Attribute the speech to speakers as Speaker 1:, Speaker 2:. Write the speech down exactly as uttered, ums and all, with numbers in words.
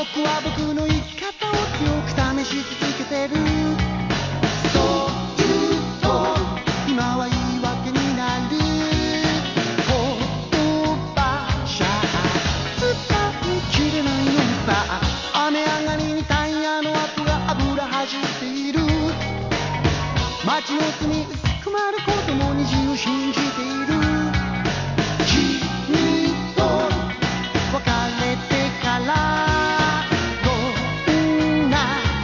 Speaker 1: 僕は僕の生き方を強く試し続けてる。そう言うと今は言い訳になる。言葉じゃ伝えきれないのさ。雨上がりにタイヤの跡が油はじっている。街の隅